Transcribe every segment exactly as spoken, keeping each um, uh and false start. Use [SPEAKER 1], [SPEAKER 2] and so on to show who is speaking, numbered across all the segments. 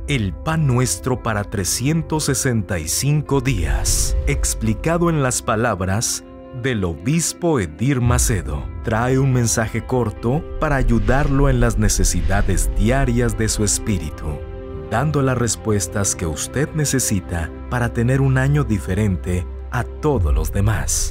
[SPEAKER 1] El pan nuestro para trescientos sesenta y cinco días, explicado en las palabras del obispo Edir Macedo, trae un mensaje corto para ayudarlo en las necesidades diarias de su espíritu, dando las respuestas que usted necesita para tener un año diferente a todos los demás.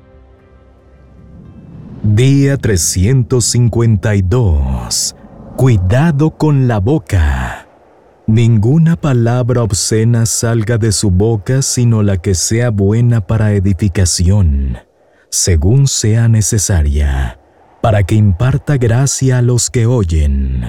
[SPEAKER 1] Día trescientos cincuenta y dos. Cuidado con la boca. Ninguna palabra obscena salga de su boca, sino la que sea buena para edificación, según sea necesaria, para que imparta gracia a los que oyen.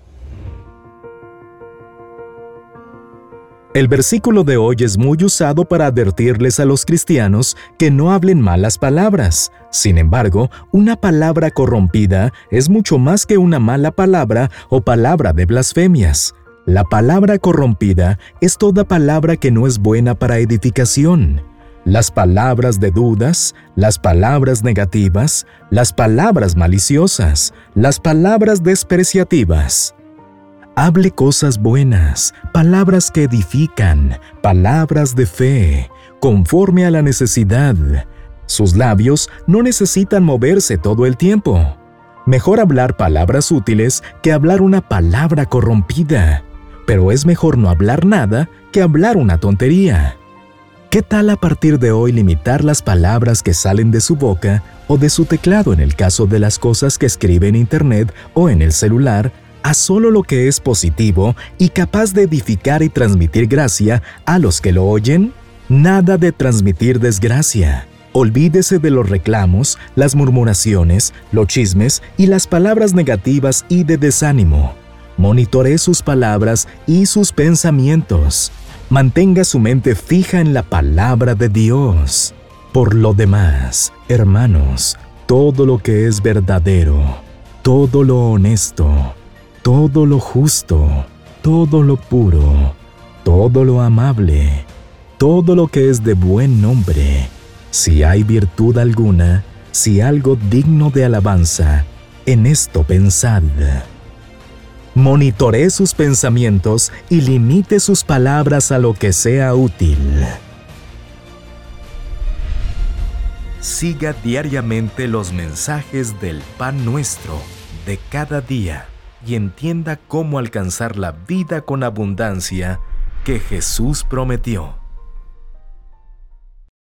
[SPEAKER 1] El versículo de hoy es muy usado para advertirles a los cristianos que no hablen malas palabras. Sin embargo, una palabra corrompida es mucho más que una mala palabra o palabra de blasfemias. La palabra corrompida es toda palabra que no es buena para edificación. Las palabras de dudas, las palabras negativas, las palabras maliciosas, las palabras despreciativas. Hable cosas buenas, palabras que edifican, palabras de fe, conforme a la necesidad. Sus labios no necesitan moverse todo el tiempo. Mejor hablar palabras útiles que hablar una palabra corrompida. Pero es mejor no hablar nada que hablar una tontería. ¿Qué tal a partir de hoy limitar las palabras que salen de su boca o de su teclado en el caso de las cosas que escribe en internet o en el celular a solo lo que es positivo y capaz de edificar y transmitir gracia a los que lo oyen? Nada de transmitir desgracia. Olvídese de los reclamos, las murmuraciones, los chismes y las palabras negativas y de desánimo. Monitoree sus palabras y sus pensamientos. Mantenga su mente fija en la palabra de Dios. Por lo demás, hermanos, todo lo que es verdadero, todo lo honesto, todo lo justo, todo lo puro, todo lo amable, todo lo que es de buen nombre, si hay virtud alguna, si algo digno de alabanza, en esto pensad. Monitoree sus pensamientos y limite sus palabras a lo que sea útil. Siga diariamente los mensajes del pan nuestro de cada día y entienda cómo alcanzar la vida con abundancia que Jesús prometió.